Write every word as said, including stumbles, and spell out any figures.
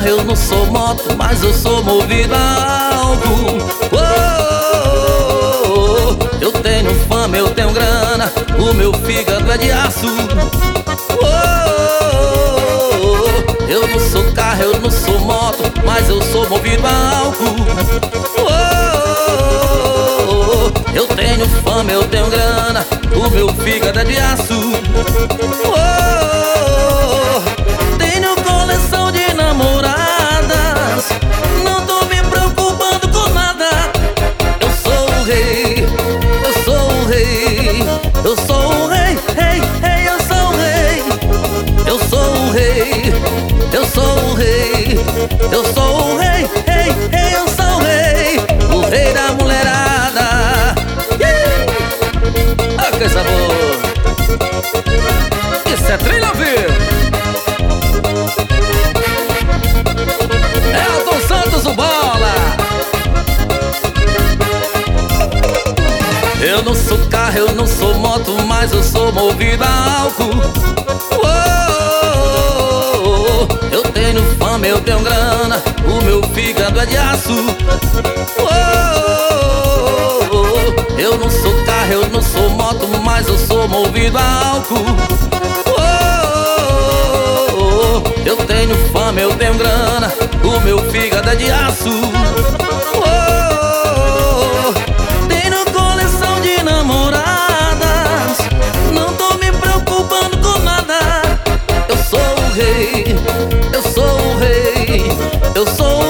carro, eu não sou moto, mas eu sou movido a álcool. Oh, oh, oh. Eu tenho fama, eu tenho grana, o meu fígado é de aço. Oh, oh, oh. Eu não sou carro, eu não sou moto, mas eu sou movido a álcool. Oh, oh, oh. Eu tenho fama, eu tenho grana, o meu fígado é de aço. Oh, oh, oh. Tenho coleção de namoradas, não tô me preocupando com nada. Eu sou o rei, eu sou o rei, eu sou o rei, rei, rei, eu sou o rei. Eu sou o rei, eu sou o rei, eu sou o rei, rei, rei, eu sou o rei, o rei da mulherada. Yeah! Ah, coisa boa! Isso é trilha ao vivo! Elton Santos, o bola! Eu não sou carro, eu não sou moto, mas eu sou movido a álcool. Oh, oh, oh. Eu tenho fama, eu tenho grana, o meu fígado é de aço. Oh, oh, oh. Eu não sou carro, eu não sou moto, mas eu sou movido a álcool. Oh, oh, oh. Eu tenho fama, eu tenho grana, o meu fígado é de aço. Oh, oh, oh. Tenho coleção de namoradas, não tô me preocupando com nada. Eu sou o rei, eu sou o rei, eu sou